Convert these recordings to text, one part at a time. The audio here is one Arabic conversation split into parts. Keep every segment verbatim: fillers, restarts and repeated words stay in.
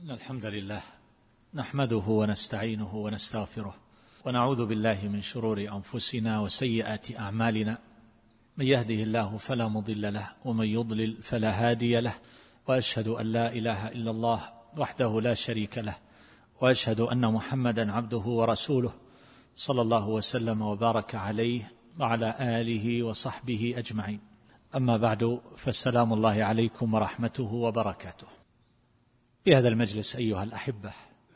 إن الحمد لله نحمده ونستعينه ونستغفره ونعوذ بالله من شرور أنفسنا وسيئات أعمالنا، من يهده الله فلا مضل له ومن يضلل فلا هادي له، وأشهد أن لا إله إلا الله وحده لا شريك له، وأشهد أن محمدا عبده ورسوله صلى الله وسلم وبارك عليه وعلى آله وصحبه أجمعين. أما بعد، فالسلام الله عليكم ورحمته وبركاته. في هذا المجلس أيها الأحبة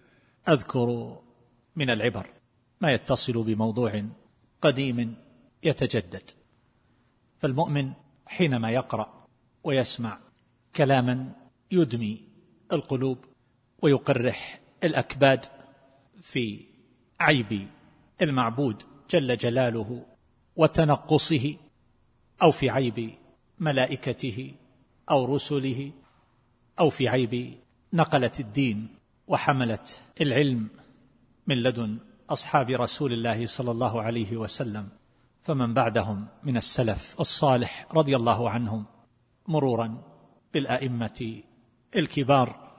أذكر من العبر ما يتصل بموضوع قديم يتجدد. فالمؤمن حينما يقرأ ويسمع كلاما يدمي القلوب ويقرح الأكباد في عيب المعبود جل جلاله وتنقصه، أو في عيب ملائكته أو رسله، أو في عيب نقلة الدين وحملة العلم من لدن أصحاب رسول الله صلى الله عليه وسلم، فمن بعدهم من السلف الصالح رضي الله عنهم، مرورا بالأئمة الكبار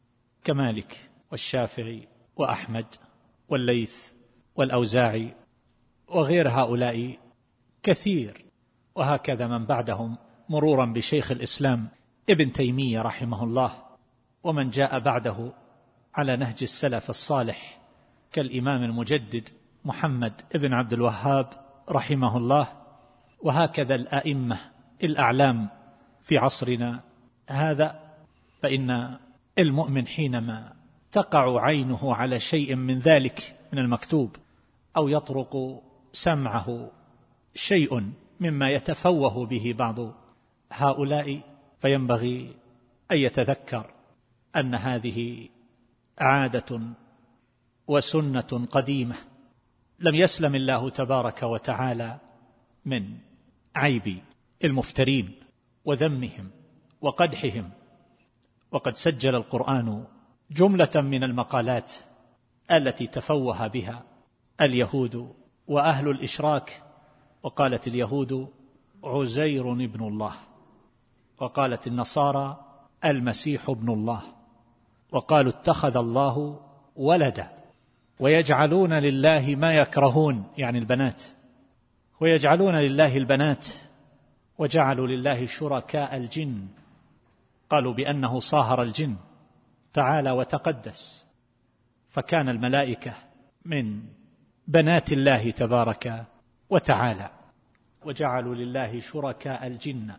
كمالك والشافعي وأحمد والليث والأوزاعي وغير هؤلاء كثير، وهكذا من بعدهم مرورا بشيخ الإسلام ابن تيمية رحمه الله، ومن جاء بعده على نهج السلف الصالح كالإمام المجدد محمد ابن عبد الوهاب رحمه الله، وهكذا الأئمة الأعلام في عصرنا هذا. فإن المؤمن حينما تقع عينه على شيء من ذلك من المكتوب، أو يطرق سمعه شيء مما يتفوه به بعض هؤلاء، فينبغي أن يتذكر أن هذه عادة وسنة قديمة لم يسلم الله تبارك وتعالى من عيب المفترين وذمهم وقدحهم. وقد سجل القرآن جملة من المقالات التي تفوه بها اليهود وأهل الإشراك، وقالت اليهود عزير ابن الله، وقالت النصارى المسيح ابن الله، وقالوا اتخذ الله ولدا، ويجعلون لله ما يكرهون، يعني البنات، ويجعلون لله البنات، وجعلوا لله شركاء الجن، قالوا بأنه صاهر الجن تعالى وتقدس، فكان الملائكة من بنات الله تبارك وتعالى، وجعلوا لله شركاء الجن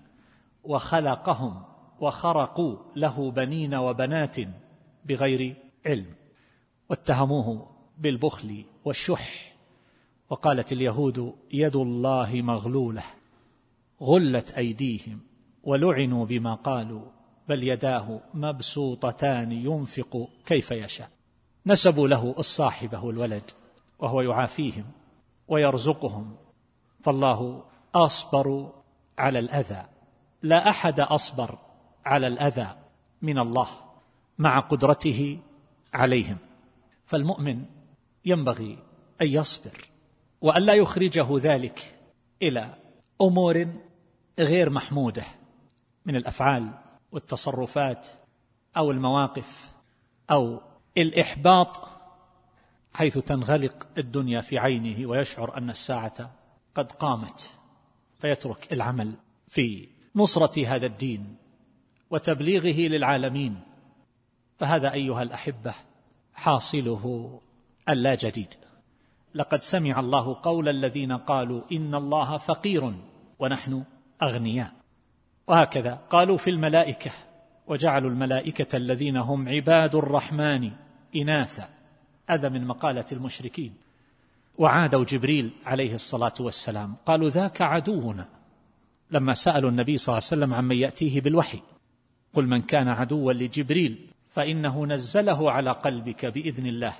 وخلقهم وخرقوا له بنين وبنات بغير علم، واتهموه بالبخل والشح. وقالت اليهود يد الله مغلولة غلت أيديهم ولعنوا بما قالوا بل يداه مبسوطتان ينفق كيف يشاء. نسبوا له الصاحبة والولد وهو يعافيهم ويرزقهم، فالله أصبر على الأذى، لا أحد أصبر على الأذى من الله مع قدرته عليهم. فالمؤمن ينبغي أن يصبر وأن لا يخرجه ذلك إلى أمور غير محمودة من الأفعال والتصرفات أو المواقف أو الإحباط، حيث تنغلق الدنيا في عينه ويشعر أن الساعة قد قامت، فيترك العمل في نصرة هذا الدين وتبليغه للعالمين. فهذا أيها الأحبة حاصله اللا جديد. لقد سمع الله قول الذين قالوا إن الله فقير ونحن أغنياء، وهكذا قالوا في الملائكة وجعلوا الملائكة الذين هم عباد الرحمن إناثا، هذا من مقالة المشركين. وعادوا جبريل عليه الصلاة والسلام قالوا ذاك عدونا، لما سألوا النبي صلى الله عليه وسلم عمن يأتيه بالوحي، قل من كان عدوا لجبريل فإنه نزله على قلبك بإذن الله.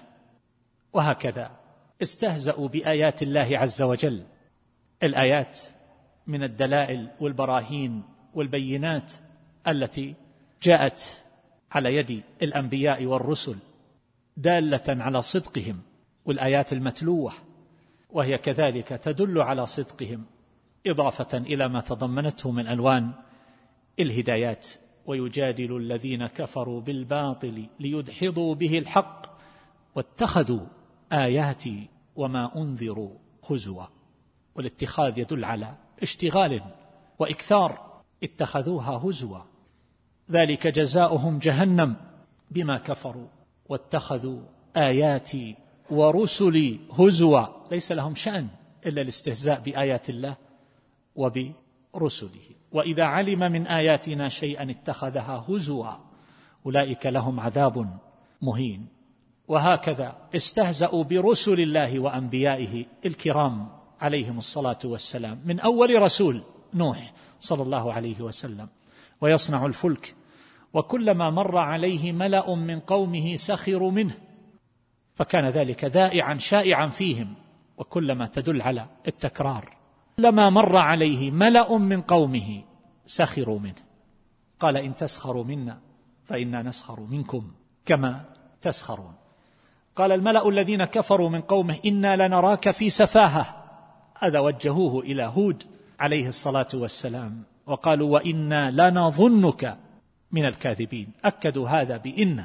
وهكذا استهزأوا بآيات الله عز وجل، الآيات من الدلائل والبراهين والبينات التي جاءت على يد الأنبياء والرسل دالة على صدقهم، والآيات المتلوة وهي كذلك تدل على صدقهم، إضافة إلى ما تضمنته من ألوان الهدايات ويجادل الذين كفروا بالباطل ليدحضوا به الحق واتخذوا آياتي وما أنذروا هزوا. والاتخاذ يدل على اشتغال وإكثار، اتخذوها هزوا، ذلك جزاؤهم جهنم بما كفروا واتخذوا آياتي ورسلي هزوا. ليس لهم شأن إلا الاستهزاء بآيات الله وبرسله، وإذا علم من آياتنا شيئا اتخذها هزوا، أولئك لهم عذاب مهين. وهكذا استهزأوا برسل الله وأنبيائه الكرام عليهم الصلاة والسلام، من أول رسول نوح صلى الله عليه وسلم ويصنع الفلك، وكلما مر عليه ملأ من قومه سخروا منه، فكان ذلك ذائعا شائعا فيهم، وكلما تدل على التكرار. لما مر عليه ملأ من قومه سخروا منه، قال إن تسخروا منا فإنا نسخر منكم كما تسخرون. قال الملأ الذين كفروا من قومه إنا لنراك في سفاهة، هذا وجهوه إلى هود عليه الصلاة والسلام، وقالوا وإنا لنظنك من الكاذبين، أكدوا هذا بإن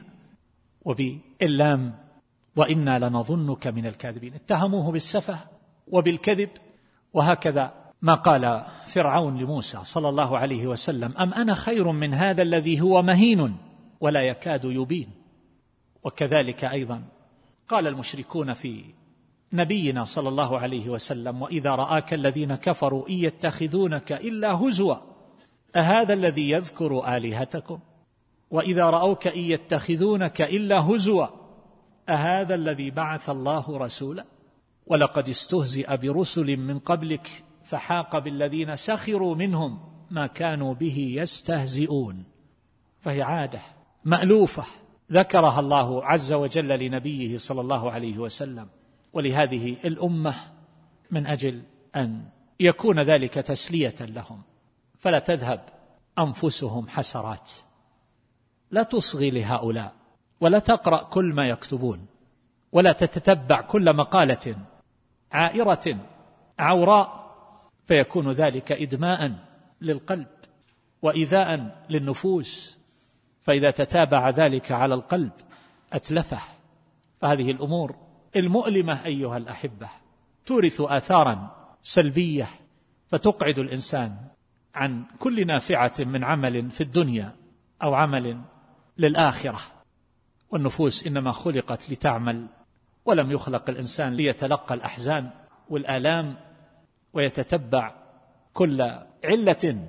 وباللام، وإنا لنظنك من الكاذبين، اتهموه بالسفه وبالكذب. وهكذا ما قال فرعون لموسى صلى الله عليه وسلم أم أنا خير من هذا الذي هو مهين ولا يكاد يبين. وكذلك أيضا قال المشركون في نبينا صلى الله عليه وسلم وإذا رآك الذين كفروا إن يتخذونك إلا هزوا أهذا الذي يذكر آلهتكم وإذا رأوك إن يتخذونك إلا هزوا أهذا الذي بعث الله رسولا ولقد استهزئ برسل من قبلك فحاق بالذين سخروا منهم ما كانوا به يستهزئون. فهي عادة مألوفة ذكرها الله عز وجل لنبيه صلى الله عليه وسلم ولهذه الأمة من أجل أن يكون ذلك تسلية لهم، فلا تذهب أنفسهم حسرات. لا تصغي لهؤلاء ولا تقرأ كل ما يكتبون ولا تتتبع كل مقالة عائرة عوراء، فيكون ذلك إدماء للقلب وإيذاء للنفوس، فإذا تتابع ذلك على القلب أتلفه. فهذه الأمور المؤلمة أيها الأحبة تورث آثارا سلبية، فتقعد الإنسان عن كل نافعة من عمل في الدنيا أو عمل للآخرة. والنفوس إنما خلقت لتعمل، ولم يخلق الإنسان ليتلقى الأحزان والآلام ويتتبع كل علة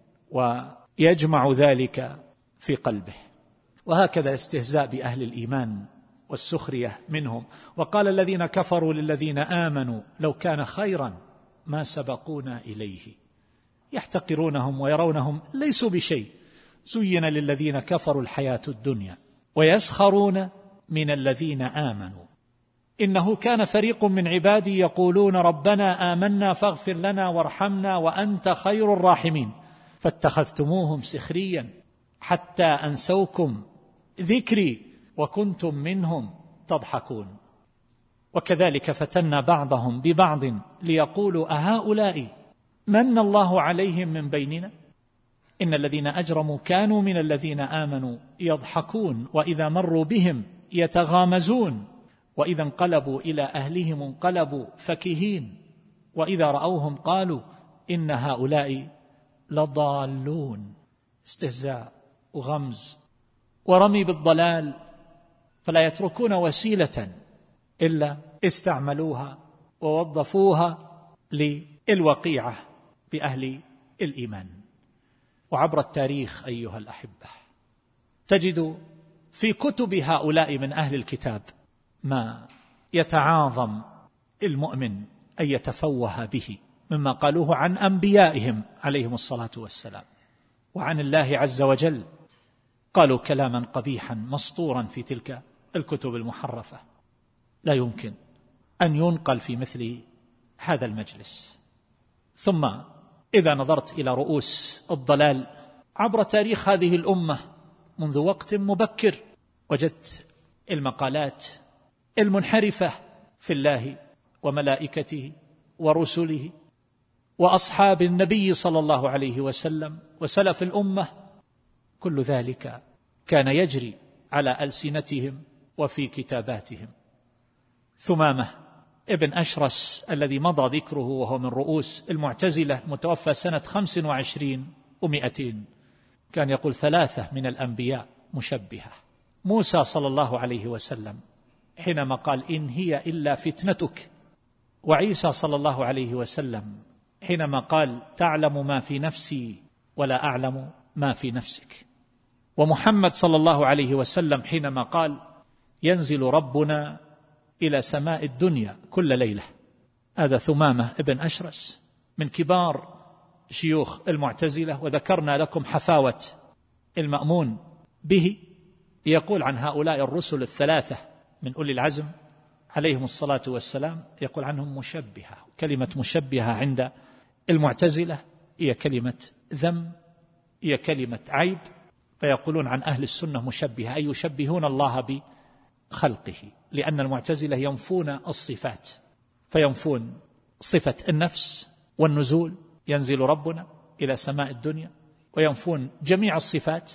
ويجمع ذلك في قلبه. وهكذا استهزاء بأهل الإيمان والسخرية منهم. وقال الذين كفروا للذين آمنوا لو كان خيرا ما سبقونا إليه، يحتقرونهم ويرونهم ليسوا بشيء. زين للذين كفروا الحياة الدنيا ويسخرون من الذين آمنوا إنه كان فريق من عبادي يقولون ربنا آمنا فاغفر لنا وارحمنا وأنت خير الراحمين فاتخذتموهم سخريا حتى أنسوكم ذكري وكنتم منهم تضحكون. وكذلك فتنا بعضهم ببعض ليقولوا أهؤلاء من الله عليهم من بيننا إن الذين أجرموا كانوا من الذين آمنوا يضحكون وإذا مروا بهم يتغامزون وإذا انقلبوا إلى أهلهم انقلبوا فكهين وإذا رأوهم قالوا إن هؤلاء لضالون. استهزاء وغمز ورمي بالضلال، فلا يتركون وسيلة إلا استعملوها ووظفوها للوقيعة بأهل الإيمان. وعبر التاريخ أيها الأحبة تجد في كتب هؤلاء من أهل الكتاب ما يتعاظم المؤمن أن يتفوه به مما قالوه عن أنبيائهم عليهم الصلاة والسلام وعن الله عز وجل. قالوا كلاما قبيحا مسطورا في تلك الكتب المحرفة لا يمكن أن ينقل في مثل هذا المجلس. ثم إذا نظرت إلى رؤوس الضلال عبر تاريخ هذه الأمة منذ وقت مبكر وجدت المقالات المنحرفة في الله وملائكته ورسله وأصحاب النبي صلى الله عليه وسلم وسلف الأمة، كل ذلك كان يجري على ألسنتهم وفي كتاباتهم. ثمامة ابن أشرس الذي مضى ذكره وهو من رؤوس المعتزلة متوفى سنة خمس وعشرين ومئتين، كان يقول ثلاثة من الأنبياء مشبهة. موسى صلى الله عليه وسلم حينما قال إن هي إلا فتنتك، وعيسى صلى الله عليه وسلم حينما قال تعلم ما في نفسي ولا أعلم ما في نفسك، ومحمد صلى الله عليه وسلم حينما قال ينزل ربنا إلى سماء الدنيا كل ليلة. هذا ثمامة ابن أشرس من كبار شيوخ المعتزلة، وذكرنا لكم حفاوة المأمون به. يقول عن هؤلاء الرسل الثلاثة من أولي العزم عليهم الصلاة والسلام، يقول عنهم مشبهة. كلمة مشبهة عند المعتزلة هي كلمة ذم، هي كلمة عيب، فيقولون عن أهل السنة مشبهة، أي يشبهون الله بخلقه، لأن المعتزلة ينفون الصفات، فينفون صفة النفس والنزول، ينزل ربنا إلى سماء الدنيا، وينفون جميع الصفات.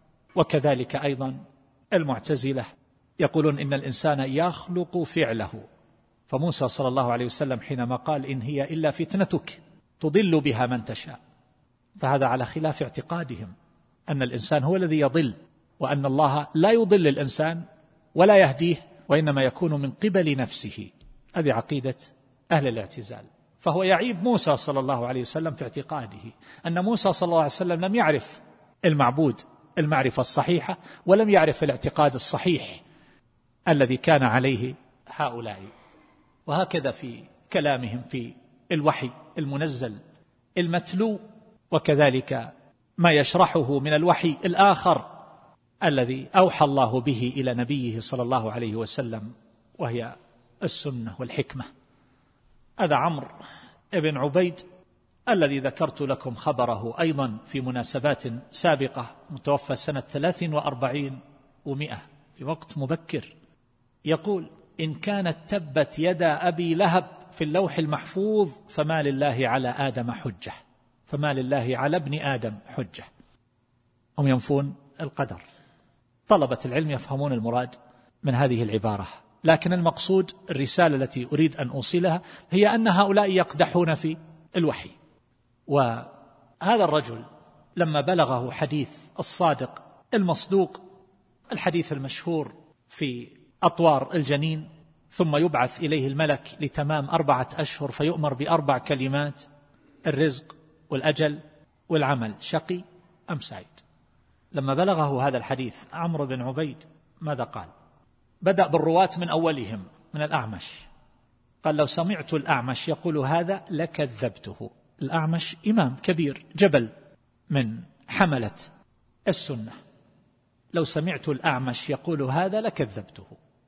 وكذلك أيضا المعتزلة يقولون إن الإنسان يخلق فعله. فموسى صلى الله عليه وسلم حينما قال إن هي إلا فتنتك تضل بها من تشاء، فهذا على خلاف اعتقادهم أن الإنسان هو الذي يضل، وأن الله لا يضل الإنسان ولا يهديه، وإنما يكون من قبل نفسه. هذه عقيدة أهل الاعتزال. فهو يعيب موسى صلى الله عليه وسلم في اعتقاده أن موسى صلى الله عليه وسلم لم يعرف المعبود المعرفة الصحيحة، ولم يعرف الاعتقاد الصحيح الذي كان عليه هؤلاء. وهكذا في كلامهم في الوحي المنزل المتلو، وكذلك ما يشرحه من الوحي الآخر الذي أوحى الله به إلى نبيه صلى الله عليه وسلم، وهي السنة والحكمة. هذا عمرو بن عبيد الذي ذكرت لكم خبره أيضا في مناسبات سابقة، متوفى سنة ثلاث وأربعين ومئة في وقت مبكر، يقول إن كانت تبت يدا أبي لهب في اللوح المحفوظ فما لله على آدم حجة، فما لله على ابن آدم حجة. هم ينفون القدر. طلبة العلم يفهمون المراد من هذه العبارة، لكن المقصود الرسالة التي أريد أن أوصلها هي أن هؤلاء يقدحون في الوحي. وهذا الرجل لما بلغه حديث الصادق المصدوق، الحديث المشهور في أطوار الجنين، ثم يبعث إليه الملك لتمام أربعة أشهر فيؤمر بأربع كلمات: الرزق والأجل والعمل، شقي أم سعيد. لما بلغه هذا الحديث عمرو بن عبيد ماذا قال؟ بدأ بالرواة من أولهم من الأعمش، قال لو سمعت الأعمش يقول هذا لكذبته. الأعمش إمام كبير جبل من حملة السنة، لو سمعت الأعمش يقول هذا لكذبته.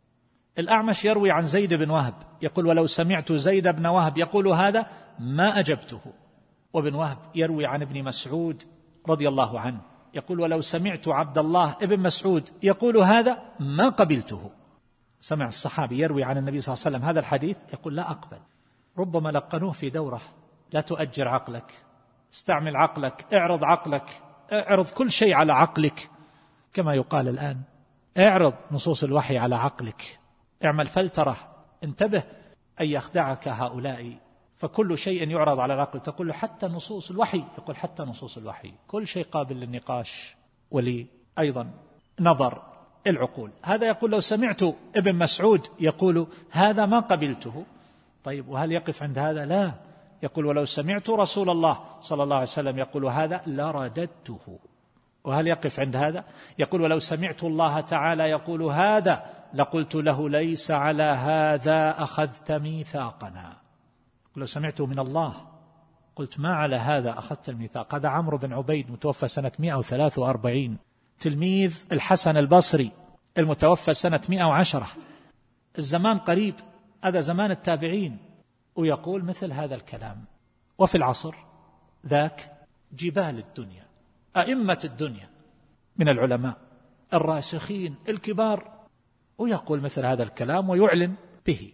الأعمش يروي عن زيد بن وهب يقول ولو سمعت زيد بن وهب يقول هذا ما أجبته. وابن وهب يروي عن ابن مسعود رضي الله عنه يقول ولو سمعت عبد الله ابن مسعود يقول هذا ما قبلته. سمع الصحابي يروي عن النبي صلى الله عليه وسلم هذا الحديث يقول لا أقبل. ربما لقنوه في دورة: لا تؤجر عقلك، استعمل عقلك، اعرض عقلك، اعرض كل شيء على عقلك، كما يقال الآن، اعرض نصوص الوحي على عقلك، اعمل فلترة، انتبه أن يخدعك هؤلاء، فكل شيء يعرض على العقل تقول له حتى نصوص الوحي، يقول حتى نصوص الوحي، كل شيء قابل للنقاش ولي أيضا نظر العقول. هذا يقول لو سمعت ابن مسعود يقول هذا ما قبلته. طيب وهل يقف عند هذا؟ لا، يقول ولو سمعت رسول الله صلى الله عليه وسلم يقول هذا لرددته. وهل يقف عند هذا؟ يقول ولو سمعت الله تعالى يقول هذا لقلت له ليس على هذا أخذت ميثاقنا. لو سمعته من الله قلت ما على هذا أخذت الميثاق. هذا عمرو بن عبيد متوفى سنة مئة وثلاثة وأربعين، تلميذ الحسن البصري المتوفى سنة مئة وعشرة. الزمان قريب، هذا زمان التابعين، ويقول مثل هذا الكلام. وفي العصر ذاك جبال الدنيا، أئمة الدنيا من العلماء الراسخين الكبار، ويقول مثل هذا الكلام ويعلن به.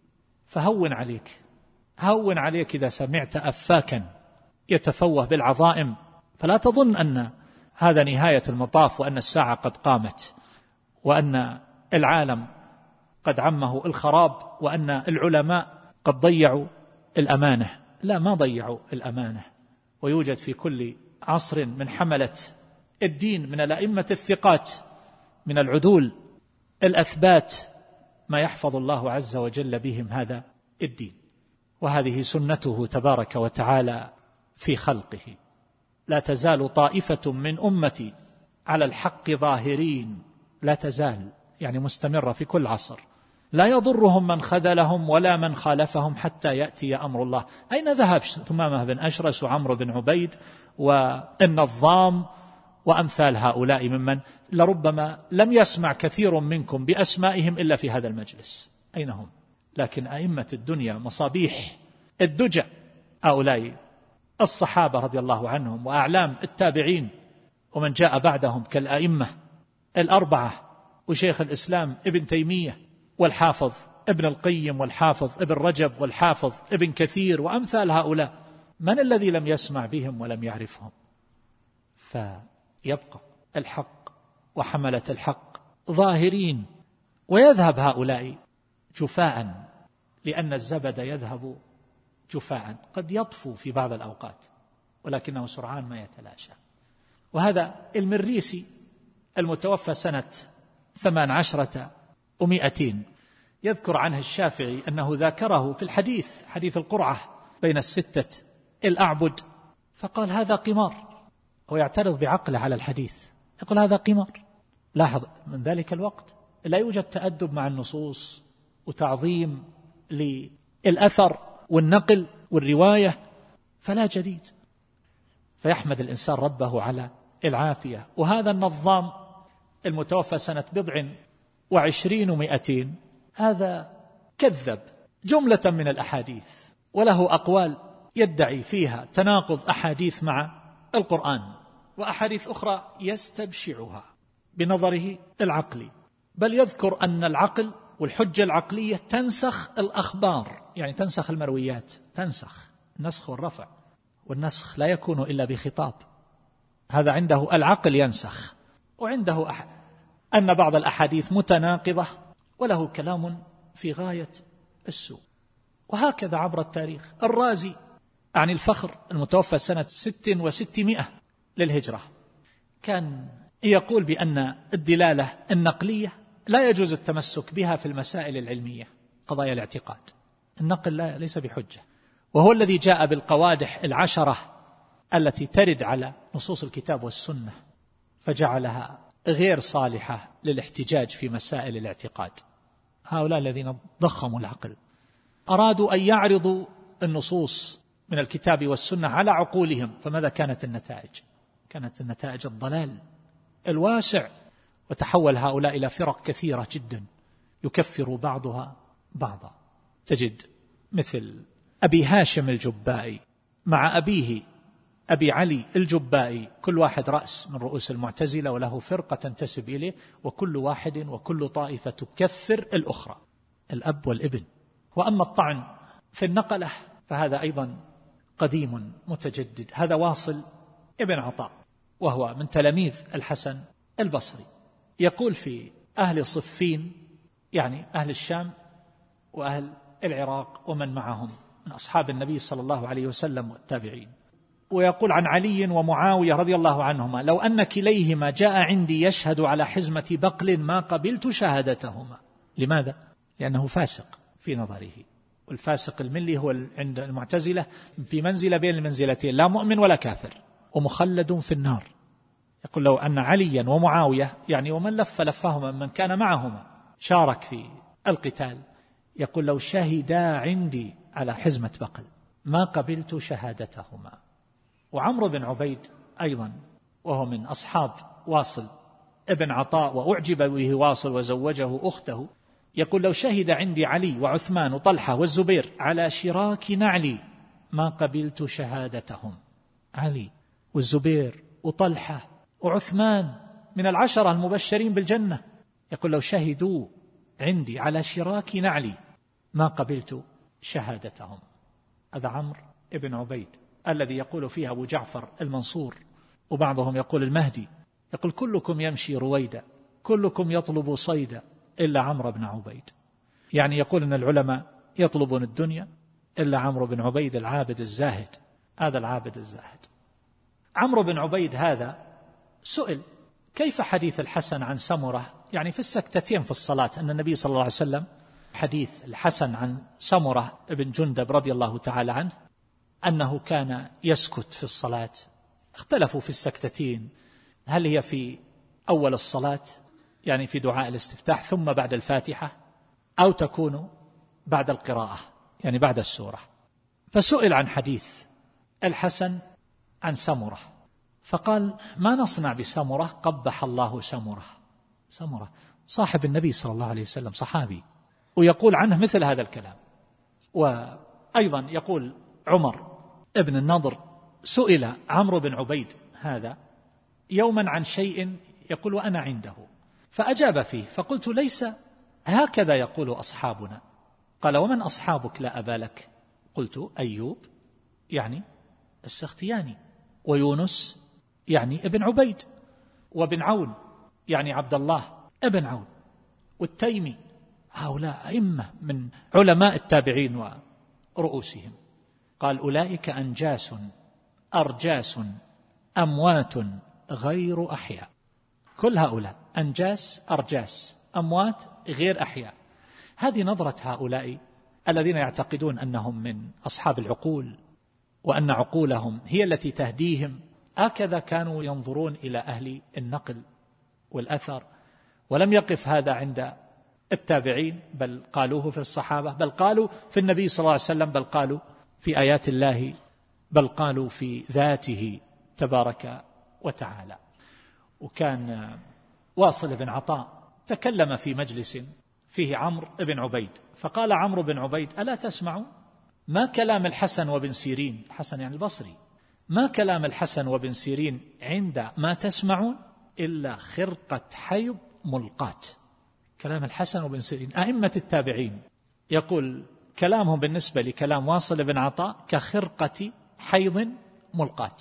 فهون عليك، هون عليك إذا سمعت أفاكا يتفوه بالعظائم، فلا تظن أن هذا نهاية المطاف، وأن الساعة قد قامت، وأن العالم قد عمه الخراب، وأن العلماء قد ضيعوا الأمانة. لا، ما ضيعوا الأمانة، ويوجد في كل عصر من حملة الدين من الأئمة الثقات من العدول الأثبات ما يحفظ الله عز وجل بهم هذا الدين. وهذه سنته تبارك وتعالى في خلقه. لا تزال طائفة من أمتي على الحق ظاهرين، لا تزال يعني مستمرة في كل عصر، لا يضرهم من خذلهم ولا من خالفهم حتى يأتي أمر الله. أين ذهب ثمامة بن أشرس وعمرو بن عبيد والنظام وأمثال هؤلاء ممن لربما لم يسمع كثير منكم بأسمائهم إلا في هذا المجلس؟ أين هم؟ لكن أئمة الدنيا مصابيح الدجى هؤلاء الصحابة رضي الله عنهم، وأعلام التابعين ومن جاء بعدهم كالأئمة الأربعة وشيخ الإسلام ابن تيمية والحافظ ابن القيم والحافظ ابن رجب والحافظ ابن كثير وأمثال هؤلاء. من الذي لم يسمع بهم ولم يعرفهم؟ فيبقى الحق وحملة الحق ظاهرين، ويذهب هؤلاء جفاء، لأن الزبد يذهب جفاء، قد يطفو في بعض الأوقات ولكنه سرعان ما يتلاشى. وهذا المريسي المتوفى سنة ثمان عشرة ومئتين يذكر عنه الشافعي أنه ذاكره في الحديث، حديث القرعة بين الستة الأعبد، فقال هذا قمار. هو يعترض بعقله على الحديث، يقول هذا قمار. لاحظ من ذلك الوقت لا يوجد تأدب مع النصوص وتعظيم للأثر والنقل والرواية، فلا جديد. فيحمد الإنسان ربه على العافية. وهذا النظام المتوفى سنة بضع وعشرين ومئتين هذا كذب جملة من الأحاديث، وله أقوال يدعي فيها تناقض أحاديث مع القرآن، وأحاديث أخرى يستبشعها بنظره العقلي، بل يذكر أن العقل والحجة العقلية تنسخ الأخبار، يعني تنسخ المرويات، تنسخ النسخ والرفع، والنسخ لا يكون إلا بخطاب. هذا عنده العقل ينسخ، وعنده أح... أن بعض الأحاديث متناقضة، وله كلام في غاية السوء. وهكذا عبر التاريخ. الرازي عن الفخر المتوفى سنة ست وستمائة للهجرة كان يقول بأن الدلالة النقلية لا يجوز التمسك بها في المسائل العلمية، قضايا الاعتقاد، النقل لا ليس بحجة، وهو الذي جاء بالقوادح العشرة التي ترد على نصوص الكتاب والسنة، فجعلها غير صالحة للاحتجاج في مسائل الاعتقاد. هؤلاء الذين ضخموا العقل أرادوا أن يعرضوا النصوص من الكتاب والسنة على عقولهم، فماذا كانت النتائج؟ كانت النتائج الضلال الواسع، وتحول هؤلاء إلى فرق كثيرة جدا يكفر بعضها بعضا. تجد مثل أبي هاشم الجبائي مع أبيه أبي علي الجبائي، كل واحد رأس من رؤوس المعتزلة وله فرقة تنتسب إليه، وكل واحد وكل طائفة تكفر الأخرى، الأب والابن. وأما الطعن في النقلة فهذا أيضا قديم متجدد. هذا واصل ابن عطاء وهو من تلاميذ الحسن البصري، يقول في أهل صفين، يعني أهل الشام وأهل العراق ومن معهم من أصحاب النبي صلى الله عليه وسلم والتابعين، ويقول عن علي ومعاوية رضي الله عنهما لو أن كليهما جاء عندي يشهد على حزمة بقل ما قبلت شهادتهما. لماذا؟ لأنه فاسق في نظره، والفاسق الملي هو عند المعتزلة في منزلة بين المنزلتين، لا مؤمن ولا كافر، ومخلد في النار. يقول لو أن عليا ومعاوية، يعني ومن لف لفهما من كان معهما شارك في القتال، يقول لو شهدا عندي على حزمة بقل ما قبلت شهادتهما. وعمرو بن عبيد أيضا وهو من أصحاب واصل ابن عطاء وأعجب به واصل وزوجه أخته، يقول لو شهد عندي علي وعثمان وطلحة والزبير على شراك نعلي ما قبلت شهادتهم. علي والزبير وطلحة وعثمان من العشرة المبشرين بالجنة، يقول لو شهدوا عندي على شراك نعلي ما قبلت شهادتهم. هذا عمرو بن عبيد الذي يقول فيه أبو جعفر المنصور وبعضهم يقول المهدي، يقول كلكم يمشي رويدا، كلكم يطلب صيدا إلا عمرو بن عبيد. يعني يقول أن العلماء يطلبون الدنيا إلا عمرو بن عبيد العابد الزاهد، هذا العابد الزاهد. عمرو بن عبيد هذا سئل كيف حديث الحسن عن سمرة، يعني في السكتتين في الصلاة، أن النبي صلى الله عليه وسلم حديث الحسن عن سمرة ابن جندب رضي الله تعالى عنه أنه كان يسكت في الصلاة. اختلفوا في السكتتين، هل هي في أول الصلاة يعني في دعاء الاستفتاح ثم بعد الفاتحة، أو تكون بعد القراءة يعني بعد السورة. فسئل عن حديث الحسن عن سمرة فقال ما نصنع بسمرة، قبح الله سمرة. سمرة صاحب النبي صلى الله عليه وسلم، صحابي، ويقول عنه مثل هذا الكلام. وأيضا يقول عمر ابن النضر سئل عمرو بن عبيد هذا يوما عن شيء يقول وأنا عنده، فأجاب فيه، فقلت ليس هكذا يقول أصحابنا. قال ومن أصحابك لا أبا لك؟ قلت أيوب يعني السختياني، ويونس يعني ابن عبيد، وابن عون يعني عبد الله ابن عون، والتيمي، هؤلاء أئمة من علماء التابعين ورؤوسهم. قال أولئك أنجاس أرجاس أموات غير أحياء. كل هؤلاء أنجاس أرجاس أموات غير أحياء. هذه نظرة هؤلاء الذين يعتقدون أنهم من أصحاب العقول وأن عقولهم هي التي تهديهم. هكذا كانوا ينظرون إلى أهل النقل والأثر، ولم يقف هذا عند التابعين، بل قالوه في الصحابة، بل قالوا في النبي صلى الله عليه وسلم، بل قالوا في آيات الله، بل قالوا في ذاته تبارك وتعالى. وكان واصل بن عطاء تكلم في مجلس فيه عمرو بن عبيد، فقال عمرو بن عبيد ألا تسمعوا ما كلام الحسن وابن سيرين، الحسن يعني البصري، ما كلام الحسن وابن سيرين عند ما تسمعون إلا خرقة حيض ملقات. كلام الحسن وابن سيرين أئمة التابعين، يقول كلامهم بالنسبة لكلام واصل بن عطاء كخرقة حيض ملقات.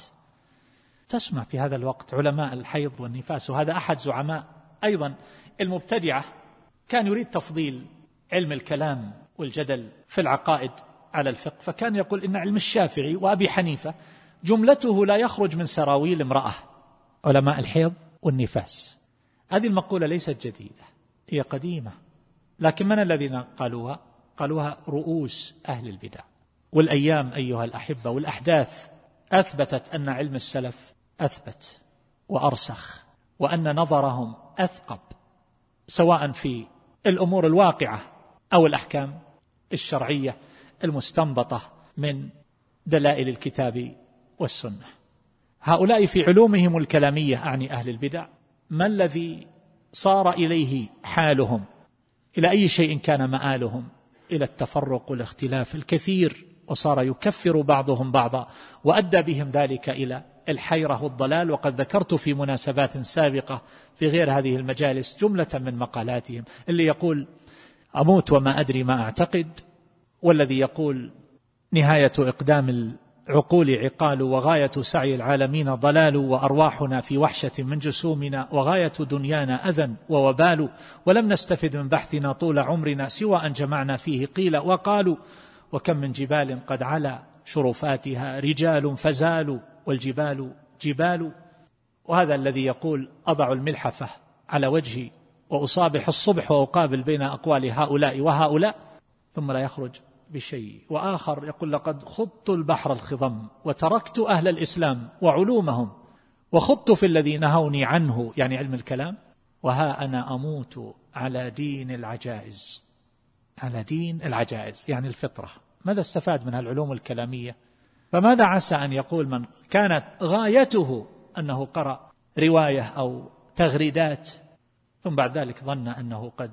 تسمع في هذا الوقت علماء الحيض والنفاس، وهذا أحد زعماء أيضا المبتدعة، كان يريد تفضيل علم الكلام والجدل في العقائد على الفقه، فكان يقول إن علم الشافعي وأبي حنيفة جملته لا يخرج من سراويل امرأة، علماء الحيض والنفاس. هذه المقولة ليست جديدة، هي قديمة، لكن من الذين قالوها؟ قالوها رؤوس أهل البدع. والأيام أيها الأحبة والأحداث أثبتت أن علم السلف أثبت وأرسخ، وأن نظرهم أثقب، سواء في الأمور الواقعة أو الأحكام الشرعية المستنبطة من دلائل الكتاب والسنة. هؤلاء في علومهم الكلامية، أعني أهل البدع، ما الذي صار إليه حالهم؟ إلى أي شيء كان مآلهم؟ إلى التفرق والاختلاف الكثير، وصار يكفر بعضهم بعضا، وأدى بهم ذلك إلى الحيرة والضلال. وقد ذكرت في مناسبات سابقة في غير هذه المجالس جملة من مقالاتهم، اللي يقول أموت وما أدري ما أعتقد، والذي يقول نهاية إقدام العقول عقال، وغاية سعي العالمين ضلال، وأرواحنا في وحشة من جسومنا، وغاية دنيانا أذى ووبال، ولم نستفد من بحثنا طول عمرنا سوى أن جمعنا فيه قيل وقالوا، وكم من جبال قد علا شرفاتها رجال فزالوا، والجبال جبال. وهذا الذي يقول أضع الملحفة على وجهي وأصابح الصبح وأقابل بين أقوال هؤلاء وهؤلاء ثم لا يخرج بشيء. وآخر يقول لقد خضت البحر الخضم وتركت أهل الإسلام وعلومهم وخضت في الذي نهوني عنه، يعني علم الكلام، وها أنا أموت على دين العجائز. على دين العجائز يعني الفطرة. ماذا استفاد من العلوم الكلامية؟ فماذا عسى أن يقول من كانت غايته أنه قرأ رواية أو تغريدات ثم بعد ذلك ظن أنه قد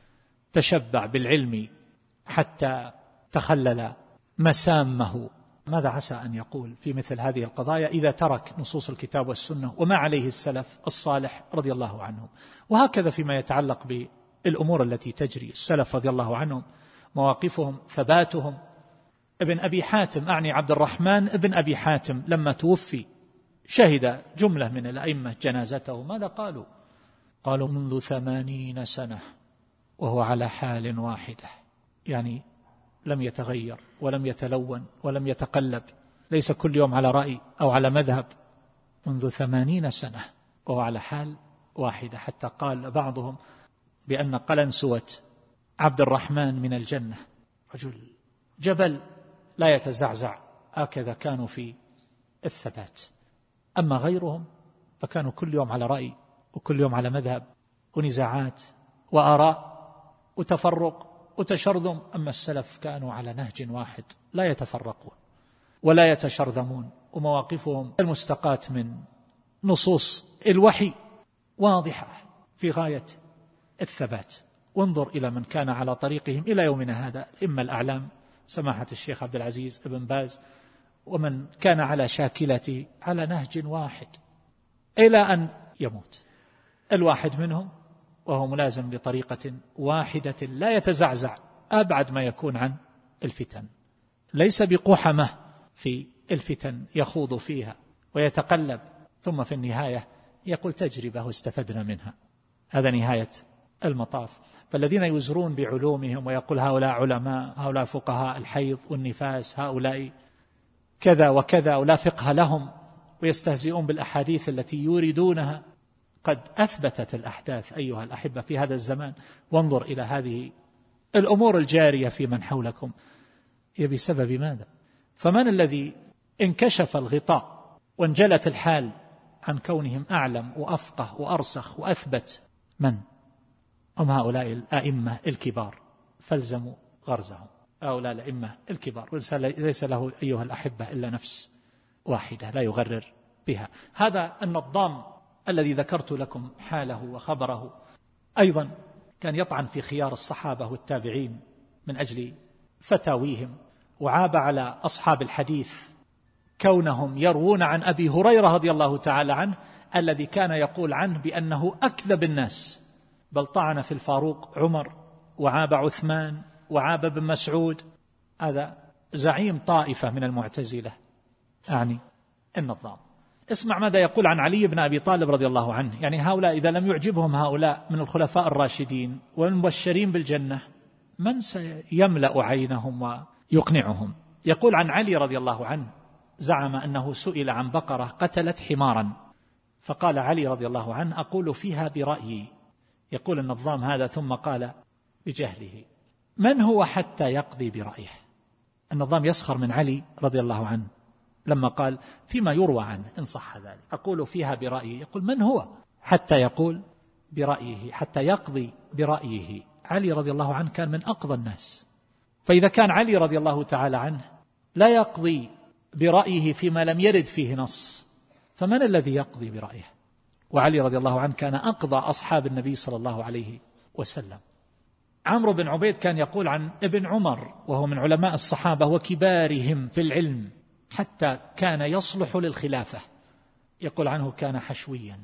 تشبع بالعلم حتى تخلل مسامه؟ ماذا عسى أن يقول في مثل هذه القضايا إذا ترك نصوص الكتاب والسنة وما عليه السلف الصالح رضي الله عنهم؟ وهكذا فيما يتعلق بالأمور التي تجري، السلف رضي الله عنهم مواقفهم ثباتهم. ابن أبي حاتم، أعني عبد الرحمن ابن أبي حاتم، لما توفي شهد جملة من الأئمة جنازته، ماذا قالوا؟ قالوا منذ ثمانين سنة وهو على حال واحدة، يعني لم يتغير ولم يتلون ولم يتقلب، ليس كل يوم على رأي أو على مذهب، منذ ثمانين سنة وهو على حال واحدة. حتى قال بعضهم بأن قلنسوة عبد الرحمن من الجنة، رجل جبل لا يتزعزع، هكذا كانوا في الثبات. أما غيرهم فكانوا كل يوم على رأي وكل يوم على مذهب، ونزاعات وآراء وتفرق وتشرذم. أما السلف كانوا على نهج واحد، لا يتفرقون ولا يتشرذمون، ومواقفهم المستقاة من نصوص الوحي واضحة في غاية الثبات. وانظر إلى من كان على طريقهم إلى يومنا هذا، إما الأعلام سماحة الشيخ عبد العزيز ابن باز، ومن كان على شاكلته على نهج واحد إلى أن يموت الواحد منهم وهو ملازم بطريقة واحدة لا يتزعزع أبعد ما يكون عن الفتن، ليس بقحمة في الفتن يخوض فيها ويتقلب ثم في النهاية يقول تجربة واستفدنا منها. هذا نهاية المطاف. فالذين يزرون بعلومهم ويقول هؤلاء علماء، هؤلاء فقهاء الحيض والنفاس، هؤلاء كذا وكذا ولا فقه لهم، ويستهزئون بالأحاديث التي يوردونها، قد أثبتت الأحداث أيها الأحبة في هذا الزمان. وانظر إلى هذه الأمور الجارية في من حولكم، هي بسبب ماذا؟ فمن الذي انكشف الغطاء وانجلت الحال عن كونهم أعلم وأفقه وأرسخ وأثبت؟ من هم هؤلاء الأئمة الكبار، فالزموا غرزهم. هؤلاء الأئمة الكبار ليس له أيها الأحبة إلا نفس واحدة لا يغرر بها. هذا النظام الذي ذكرت لكم حاله وخبره أيضا كان يطعن في خيار الصحابة والتابعين من أجل فتاويهم، وعاب على أصحاب الحديث كونهم يروون عن أبي هريرة رضي الله تعالى عنه الذي كان يقول عنه بأنه أكذب الناس، بل طعن في الفاروق عمر، وعاب عثمان، وعاب ابن مسعود. هذا زعيم طائفة من المعتزلة يعني النظام. اسمع ماذا يقول عن علي بن أبي طالب رضي الله عنه. يعني هؤلاء إذا لم يعجبهم هؤلاء من الخلفاء الراشدين والمبشرين بالجنة، من سيملأ عينهم ويقنعهم؟ يقول عن علي رضي الله عنه، زعم أنه سئل عن بقرة قتلت حمارا، فقال علي رضي الله عنه أقول فيها برأيي. يقول النظام هذا ثم قال بجهله من هو حتى يقضي برأيه؟ النظام يسخر من علي رضي الله عنه لما قال فيما يروى عنه إن صح ذلك أقول فيها برأيي. يقول من هو حتى يقول برأيه، حتى يقضي برأيه؟ علي رضي الله عنه كان من أقضى الناس، فإذا كان علي رضي الله تعالى عنه لا يقضي برأيه فيما لم يرد فيه نص، فمن الذي يقضي برأيه؟ وعلي رضي الله عنه كان أقضى أصحاب النبي صلى الله عليه وسلم. عمرو بن عبيد كان يقول عن ابن عمر وهو من علماء الصحابة وكبارهم في العلم، حتى كان يصلح للخلافة، يقول عنه كان حشويا.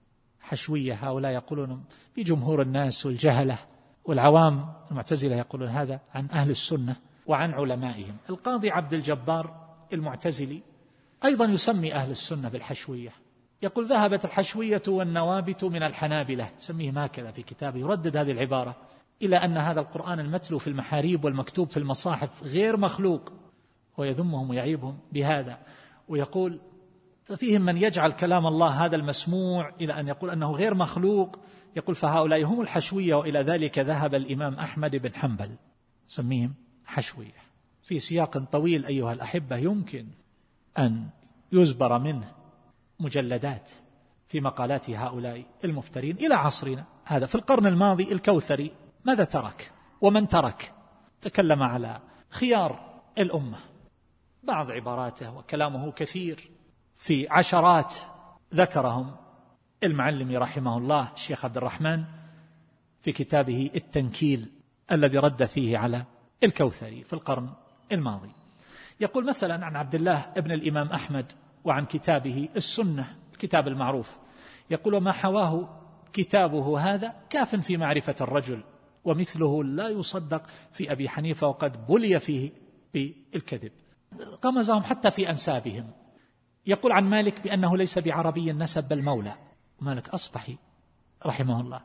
حشوية هؤلاء يقولون بجمهور الناس والجهلة والعوام، المعتزلة يقولون هذا عن أهل السنة وعن علمائهم. القاضي عبد الجبار المعتزلي أيضا يسمي أهل السنة بالحشوية، يقول ذهبت الحشوية والنوابت من الحنابلة، سميهم هكذا في كتابه، يردد هذه العبارة إلى أن هذا القرآن المتلو في المحاريب والمكتوب في المصاحف غير مخلوق، ويذمهم ويعيبهم بهذا. ويقول ففيهم من يجعل كلام الله هذا المسموع إلى أن يقول أنه غير مخلوق، يقول فهؤلاء هم الحشوية، وإلى ذلك ذهب الإمام أحمد بن حنبل، سميهم حشوية. في سياق طويل أيها الأحبة يمكن أن يزبر منه مجلدات في مقالات هؤلاء المفترين إلى عصرنا هذا. في القرن الماضي الكوثري ماذا ترك ومن ترك؟ تكلم على خيار الأمة، بعض عباراته وكلامه كثير، في عشرات ذكرهم المعلمي رحمه الله الشيخ عبد الرحمن في كتابه التنكيل الذي رد فيه على الكوثري في القرن الماضي. يقول مثلا عن عبد الله ابن الإمام أحمد وعن كتابه السنة الكتاب المعروف، يقول ما حواه كتابه هذا كاف في معرفة الرجل، ومثله لا يصدق في أبي حنيفة وقد بلي فيه بالكذب. قمزهم حتى في أنسابهم، يقول عن مالك بأنه ليس بعربي النسب بل مولى، مالك أصبحي رحمه الله.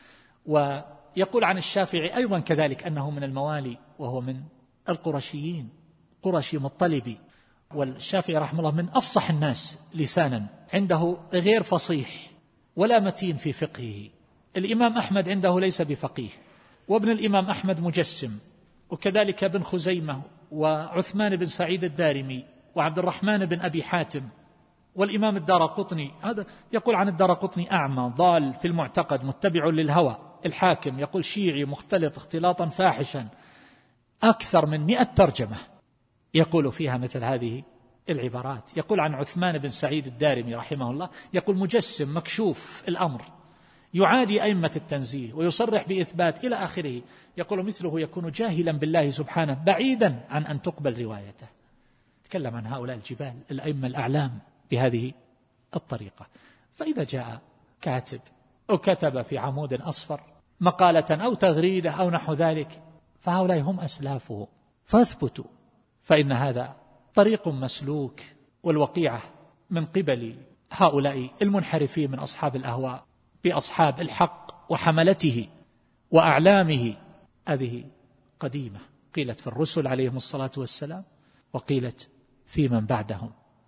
ويقول عن الشافعي أيضا كذلك أنه من الموالي وهو من القرشيين، قرشي مطلبي. والشافعي رحمه الله من أفصح الناس لسانا، عنده غير فصيح ولا متين في فقهه. الإمام أحمد عنده ليس بفقيه، وابن الإمام أحمد مجسم، وكذلك ابن خزيمة وعثمان بن سعيد الدارمي وعبد الرحمن بن أبي حاتم والإمام الدارقطني. هذا يقول عن الدارقطني أعمى ضال في المعتقد متبع للهوى. الحاكم يقول شيعي مختلط اختلاطا فاحشا. أكثر من مئة ترجمة يقول فيها مثل هذه العبارات. يقول عن عثمان بن سعيد الدارمي رحمه الله، يقول مجسم مكشوف الأمر، يعادي أئمة التنزيه ويصرح بإثبات إلى آخره. يقول مثله يكون جاهلا بالله سبحانه بعيدا عن أن تقبل روايته. تكلم عن هؤلاء الجبال الأئمة الأعلام بهذه الطريقة. فإذا جاء كاتب أو كتب في عمود أصفر مقالة أو تغريدة أو نحو ذلك، فهؤلاء هم أسلافه، فاثبتوا، فإن هذا طريق مسلوك. والوقيعة من قبل هؤلاء المنحرفين من أصحاب الأهواء بأصحاب الحق وحملته وأعلامه هذه قديمة، قيلت في الرسل عليهم الصلاة والسلام وقيلت في من بعدهم.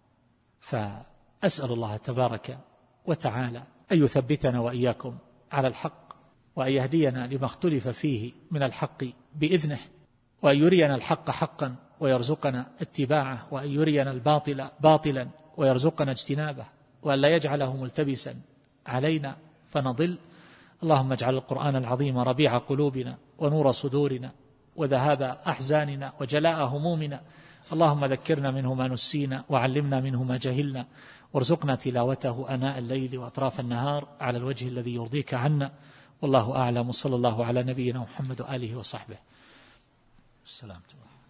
فأسأل الله تبارك وتعالى أن يثبتنا وإياكم على الحق، وأن يهدينا لما اختلف فيه من الحق بإذنه، وأن يرينا الحق حقا ويرزقنا اتباعه، وأن يرينا الباطل باطلا ويرزقنا اجتنابه، وأن لا يجعله ملتبسا علينا فنضل. اللهم اجعل القرآن العظيم ربيع قلوبنا ونور صدورنا وذهاب أحزاننا وجلاء همومنا. اللهم ذكرنا منه ما نسينا وعلمنا منه ما جهلنا، وارزقنا تلاوته آناء الليل وأطراف النهار على الوجه الذي يرضيك عنا. والله أعلم، صلى الله على نبينا محمد وآله وصحبه. السلام عليكم.